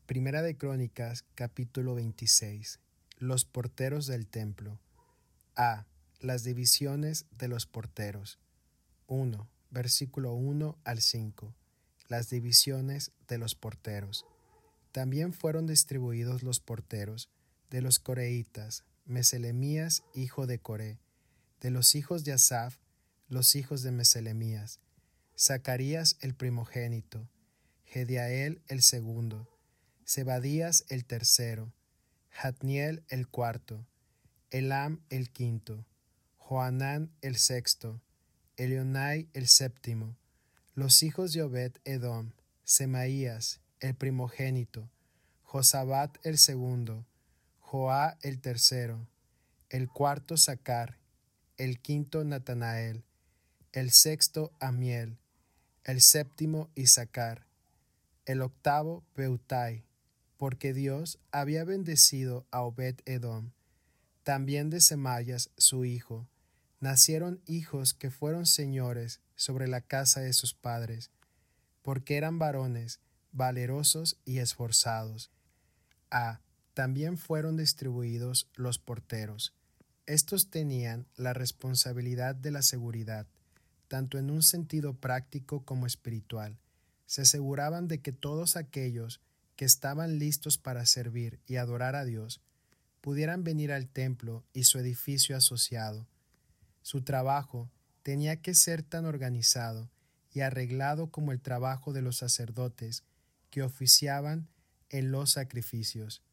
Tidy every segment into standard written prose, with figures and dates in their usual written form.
Primera de Crónicas, capítulo 26. Los porteros del templo. A. Las divisiones de los porteros. 1. Versículo 1 al 5. Las divisiones de los porteros. También fueron distribuidos los porteros de los coreitas, Meselemías, hijo de Coré, de los hijos de Asaf, los hijos de Meselemías, Zacarías el primogénito, Jediael el segundo, Zebadías el tercero, Jatniel el cuarto, Elam el quinto, Johanán el sexto, Elionai el séptimo, los hijos de Obed-Edom, Semaías el primogénito, Josabat el segundo, Joá el tercero, el cuarto Sacar, el quinto Natanael, el sexto Amiel, el séptimo Isacar, el octavo Peutai, porque Dios había bendecido a Obed-Edom. También de Semayas su hijo, nacieron hijos que fueron señores sobre la casa de sus padres, porque eran varones, valerosos y esforzados. A. También fueron distribuidos los porteros. Estos tenían la responsabilidad de la seguridad, tanto en un sentido práctico como espiritual. Se aseguraban de que todos aquellos que estaban listos para servir y adorar a Dios pudieran venir al templo y su edificio asociado. Su trabajo tenía que ser tan organizado y arreglado como el trabajo de los sacerdotes que oficiaban en los sacrificios.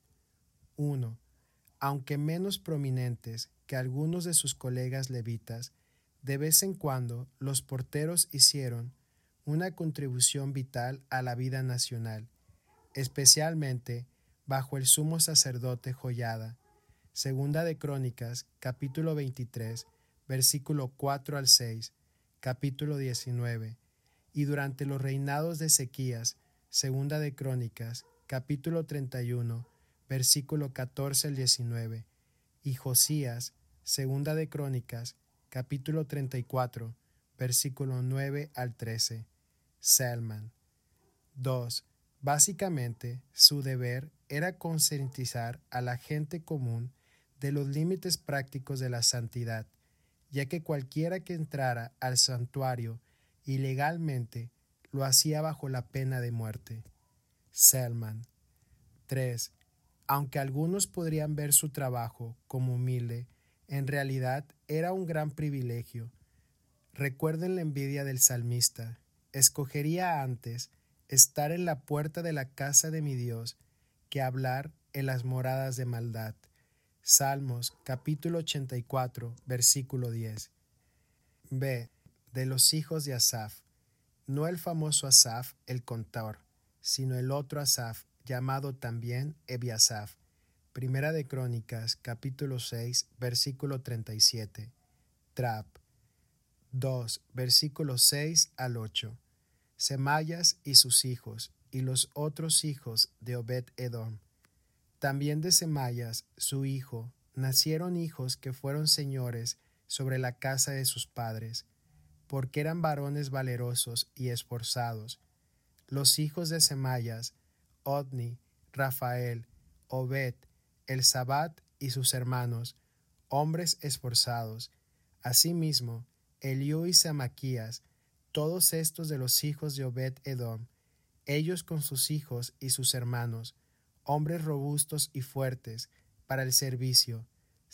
1. Aunque menos prominentes que algunos de sus colegas levitas, de vez en cuando los porteros hicieron una contribución vital a la vida nacional, especialmente bajo el sumo sacerdote Joiada. Segunda de Crónicas, capítulo 23, versículo 4 al 6, capítulo 19, y durante los reinados de Ezequías, Segunda de Crónicas, capítulo 31, versículo 14 al 19, y Josías, Segunda de Crónicas, capítulo 34, versículo 9 al 13. Selman. 2. Básicamente, su deber era concientizar a la gente común de los límites prácticos de la santidad, ya que cualquiera que entrara al santuario ilegalmente lo hacía bajo la pena de muerte. Selman. 3. Aunque algunos podrían ver su trabajo como humilde, en realidad era un gran privilegio. Recuerden la envidia del salmista. Escogería antes estar en la puerta de la casa de mi Dios que hablar en las moradas de maldad. Salmos capítulo 84, versículo 10. B. De los hijos de Asaf. No el famoso Asaf, el contador, sino el otro Asaf, llamado también Ebiasaf. Primera de Crónicas, capítulo 6, versículo 37. Trap. 2, versículos 6 al 8. Semayas y sus hijos, y los otros hijos de Obed-Edom. También de Semayas, su hijo, nacieron hijos que fueron señores sobre la casa de sus padres, porque eran varones valerosos y esforzados. Los hijos de Semayas, Odni, Rafael, Obed, Elzabat y sus hermanos, hombres esforzados. Asimismo, Eliú y Samaquías, todos estos de los hijos de Obed-Edom, ellos con sus hijos y sus hermanos, hombres robustos y fuertes para el servicio,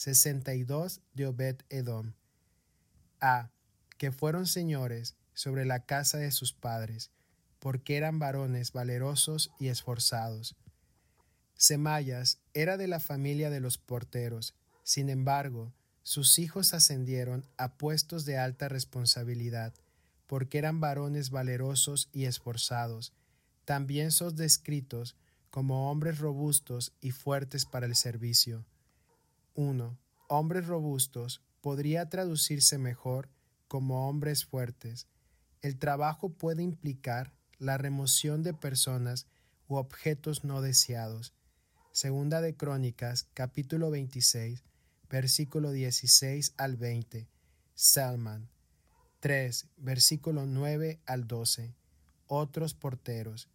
62 de Obed-Edom. A. Que fueron señores sobre la casa de sus padres, porque eran varones valerosos y esforzados. Semayas era de la familia de los porteros, sin embargo, sus hijos ascendieron a puestos de alta responsabilidad, porque eran varones valerosos y esforzados. También son descritos como hombres robustos y fuertes para el servicio. 1. Hombres robustos podría traducirse mejor como hombres fuertes. El trabajo puede implicar la remoción de personas u objetos no deseados. Segunda de Crónicas, capítulo 26, versículo 16 al 20. Selman. 3, versículo 9 al 12. Otros porteros.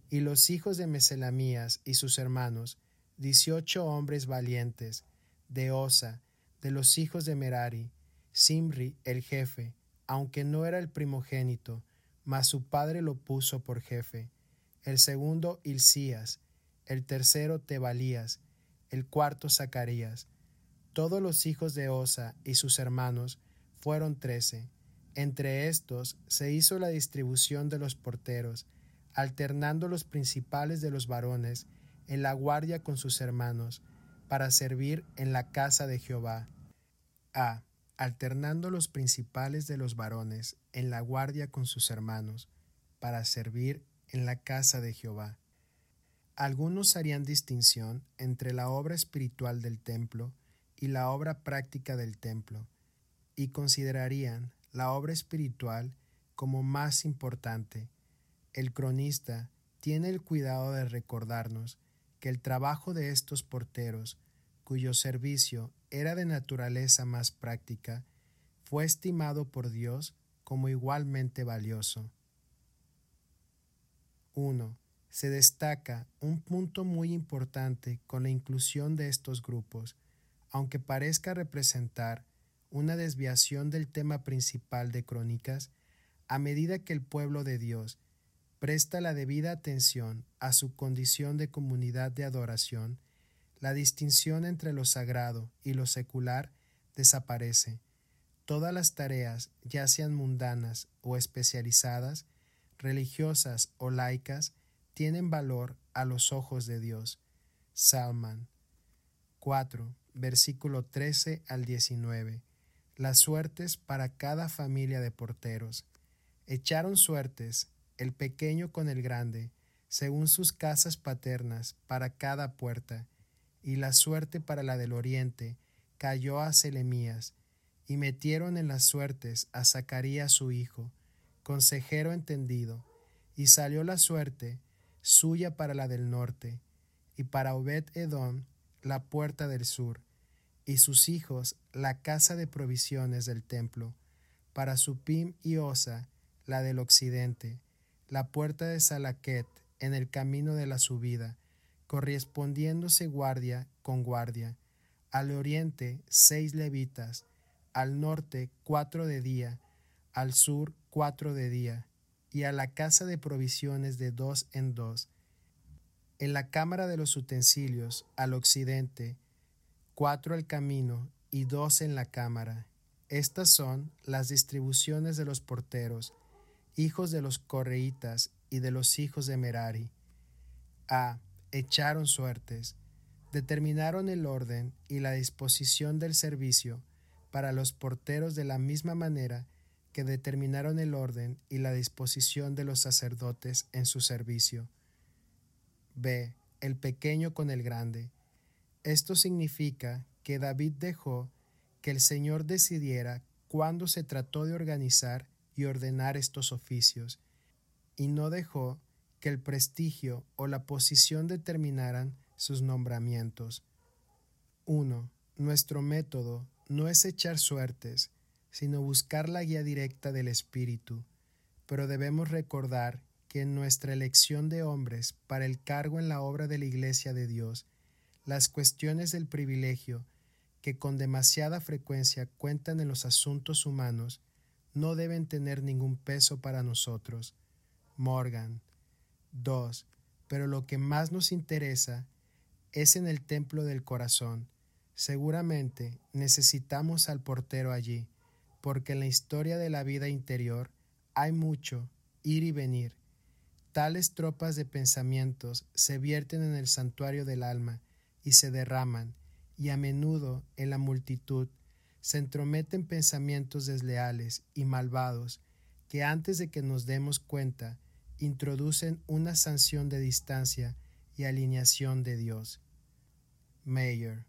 Y los hijos de Meselamías y sus hermanos, 18 hombres valientes, de Osa, de los hijos de Merari, Simri el jefe, aunque no era el primogénito, mas su padre lo puso por jefe, el segundo Hilcías, el tercero Tebalías, el cuarto Zacarías. Todos los hijos de Osa y sus hermanos fueron 13. Entre estos se hizo la distribución de los porteros, alternando los principales de los varones en la guardia con sus hermanos, para servir en la casa de Jehová. A. Alternando los principales de los varones en la guardia con sus hermanos, para servir en la casa de Jehová. Algunos harían distinción entre la obra espiritual del templo y la obra práctica del templo, y considerarían la obra espiritual como más importante. El cronista tiene el cuidado de recordarnos que el trabajo de estos porteros, cuyo servicio era de naturaleza más práctica, fue estimado por Dios como igualmente valioso. 1. Se destaca un punto muy importante con la inclusión de estos grupos, aunque parezca representar una desviación del tema principal de Crónicas. A medida que el pueblo de Dios presta la debida atención a su condición de comunidad de adoración, la distinción entre lo sagrado y lo secular desaparece. Todas las tareas, ya sean mundanas o especializadas, religiosas o laicas, tienen valor a los ojos de Dios. Salman 4, versículo 13 al 19. Las suertes para cada familia de porteros. Echaron suertes, el pequeño con el grande, según sus casas paternas, para cada puerta, y la suerte para la del oriente cayó a Selemías, y metieron en las suertes a Zacarías su hijo, consejero entendido, y salió la suerte suya para la del norte, y para Obed-Edom la puerta del sur, y sus hijos la casa de provisiones del templo, para Supim y Osa la del occidente, la puerta de Salaquet en el camino de la subida, correspondiéndose guardia con guardia, al oriente 6 levitas, al norte 4 de día, al sur 4 de día, y a la casa de provisiones de 2 en 2. En la cámara de los utensilios, al occidente, 4 al camino y 2 en la cámara. Estas son las distribuciones de los porteros, hijos de los correitas y de los hijos de Merari. A. Echaron suertes. Determinaron el orden y la disposición del servicio para los porteros de la misma manera que determinaron el orden y la disposición de los sacerdotes en su servicio. B. El pequeño con el grande. Esto significa que David dejó que el Señor decidiera cuándo se trató de organizar y ordenar estos oficios, y no dejó que el prestigio o la posición determinaran sus nombramientos. 1. Nuestro método no es echar suertes, sino buscar la guía directa del Espíritu, pero debemos recordar que en nuestra elección de hombres para el cargo en la obra de la Iglesia de Dios, las cuestiones del privilegio, que con demasiada frecuencia cuentan en los asuntos humanos, no deben tener ningún peso para nosotros. Morgan. 2. Pero lo que más nos interesa es en el templo del corazón. Seguramente necesitamos al portero allí, porque en la historia de la vida interior hay mucho ir y venir. Tales tropas de pensamientos se vierten en el santuario del alma y se derraman, y a menudo en la multitud se entrometen pensamientos desleales y malvados que antes de que nos demos cuenta introducen una sanción de distancia y alineación de Dios. Mayer.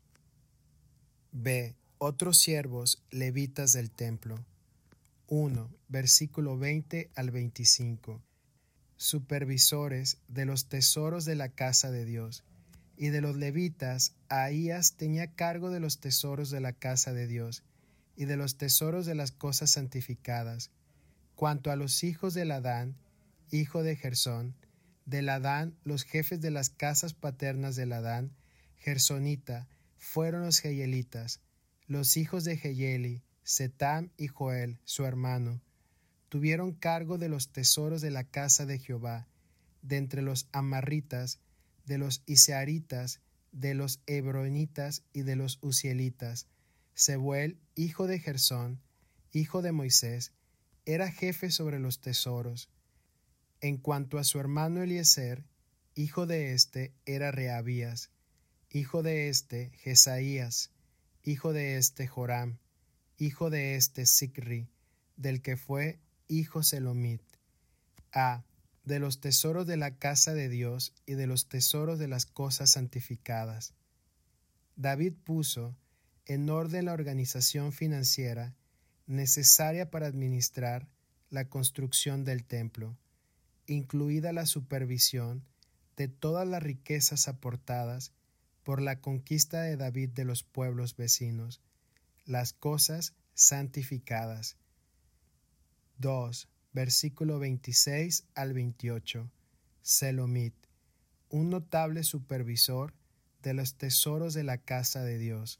B. Otros siervos levitas del templo. 1. Versículo 20 al 25. Supervisores de los tesoros de la casa de Dios. Y de los levitas, Ahías tenía cargo de los tesoros de la casa de Dios, y de los tesoros de las cosas santificadas. Cuanto a los hijos de Ladán, hijo de Gersón, De Ladán, los jefes de las casas paternas de Ladán, Gersonita, fueron los Jeyelitas. Los hijos de Jeyeli, Setam y Joel, su hermano, tuvieron cargo de los tesoros de la casa de Jehová, de entre los amarritas, de los isearitas, de los hebronitas y de los uzielitas. Sebuel, hijo de Gersón, hijo de Moisés, era jefe sobre los tesoros. En cuanto a su hermano Eliezer, hijo de éste era Reabías, hijo de éste Jesaías, hijo de éste Joram, hijo de éste Sicri, del que fue hijo Selomit. De los tesoros de la casa de Dios y de los tesoros de las cosas santificadas. David puso en orden la organización financiera necesaria para administrar la construcción del templo, incluida la supervisión de todas las riquezas aportadas por la conquista de David de los pueblos vecinos, las cosas santificadas. 2. Versículo 26 al 28. Selomit, un notable supervisor de los tesoros de la casa de Dios.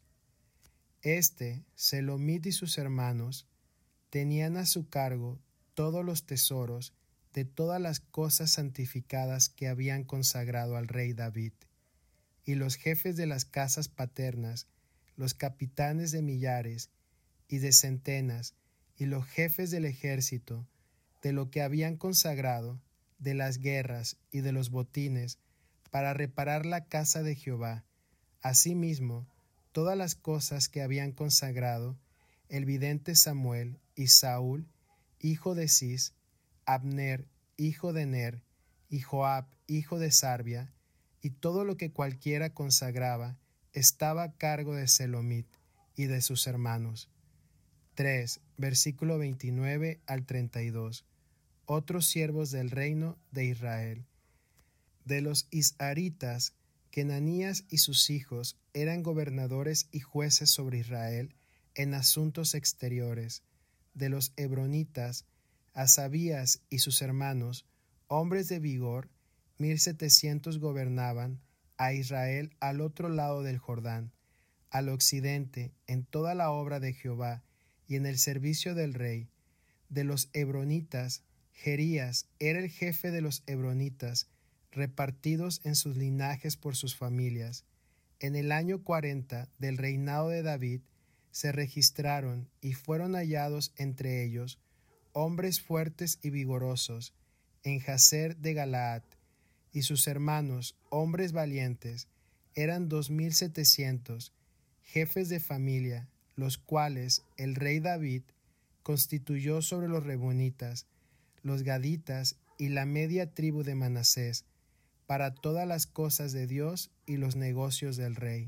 Selomit y sus hermanos, tenían a su cargo todos los tesoros de todas las cosas santificadas que habían consagrado al rey David. Y los jefes de las casas paternas, los capitanes de millares y de centenas, y los jefes del ejército, de lo que habían consagrado, de las guerras y de los botines, para reparar la casa de Jehová. Asimismo, todas las cosas que habían consagrado el vidente Samuel y Saúl, hijo de Cis, Abner, hijo de Ner, y Joab, hijo de Sarbia, y todo lo que cualquiera consagraba, estaba a cargo de Selomit y de sus hermanos. 3. Versículo 29 al 32. Otros siervos del reino de Israel. De los isaritas, Kenanías y sus hijos eran gobernadores y jueces sobre Israel en asuntos exteriores. De los hebronitas, Asabías y sus hermanos, hombres de vigor, 1700 gobernaban a Israel al otro lado del Jordán, al occidente, en toda la obra de Jehová y en el servicio del rey. De los hebronitas, Jerías era el jefe de los hebronitas, repartidos en sus linajes por sus familias. En el año 40 del reinado de David se registraron y fueron hallados entre ellos hombres fuertes y vigorosos en Jazer de Galaad, y sus hermanos, hombres valientes, eran 2700, jefes de familia, los cuales el rey David constituyó sobre los rebonitas, los gaditas y la media tribu de Manasés, para todas las cosas de Dios y los negocios del rey.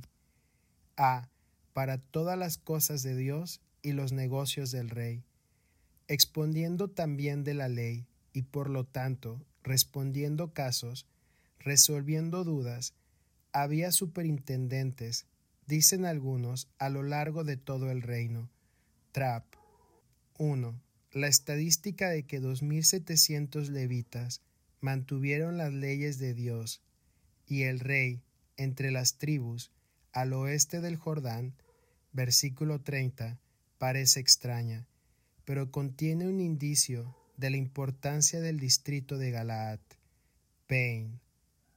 Para todas las cosas de Dios y los negocios del rey, exponiendo también de la ley, y por lo tanto, respondiendo casos, resolviendo dudas, había superintendentes, dicen algunos, a lo largo de todo el reino. 1. La estadística de que 2700 levitas mantuvieron las leyes de Dios, y el rey, entre las tribus, al oeste del Jordán, versículo 30, parece extraña, pero contiene un indicio de la importancia del distrito de Galaad. Pain.